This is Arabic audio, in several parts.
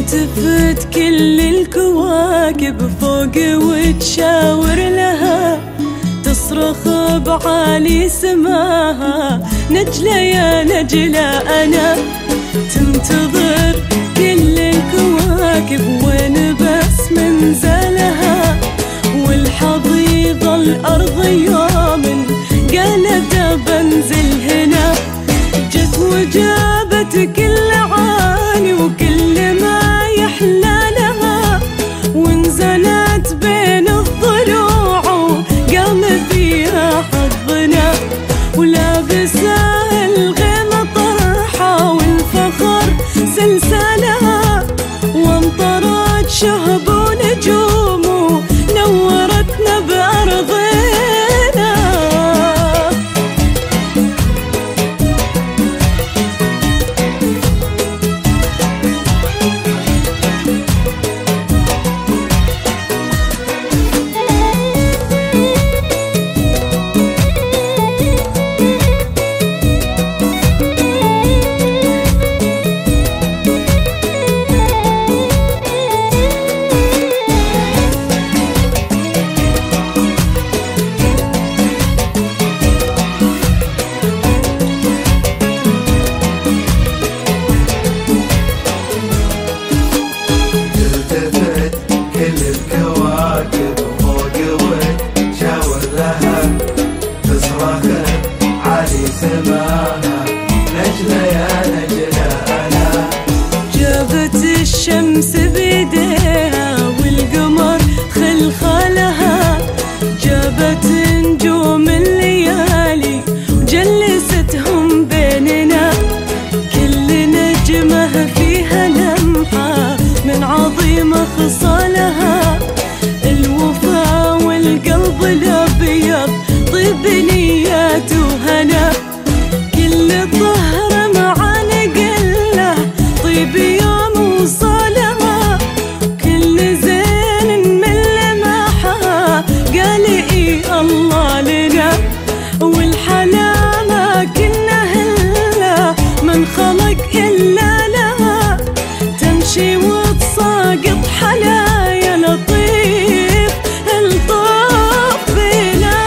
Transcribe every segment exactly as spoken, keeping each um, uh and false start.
تلتفت كل الكواكب فوق وتشاور لها، تصرخ بعالي سماها نجلة يا نجلة أنا. تنتظر كل الكواكب وين بس منزلها، والحضيض الأرض يوم قالت بنزل هنا. جت وجابت كل عالي وكل ما يحلى لها، ونزلت بين الضلوع وقام فيها حظنا. ولابسة الغيم طرحة والفخر سلسلها، وامطرت شهب ونجوم ونورتنا بأرضنا. جابت الشمس بيديها والقمر خلخالها، جابت نجوم الليالي وجلستهم بيننا. كل نجمة فيها لمحة من عظيم خصالها، الوفا والقلب الأبيض طيب نيات وهنا. كل الظهر مع نقله طيب يوم وصالها، كل زين من لمحها قال إي الله لنا. والحلا ما كنا هلا من خلق إلا لها، تمشي وتساقط حلايا لطيف الطف بنا.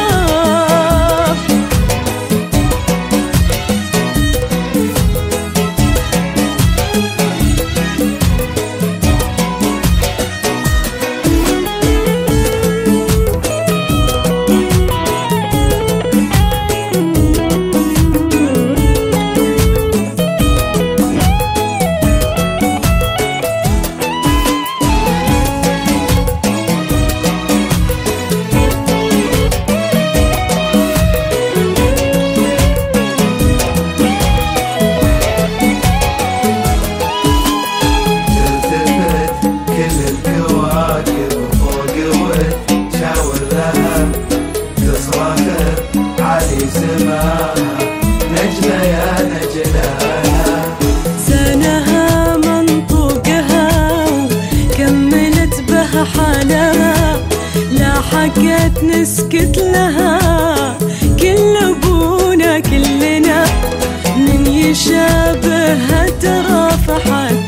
زانها منطوقها وكملت بها حالها، لا حكت نسكت لها كل ابونا كلنا. من يشابهها ترى فحت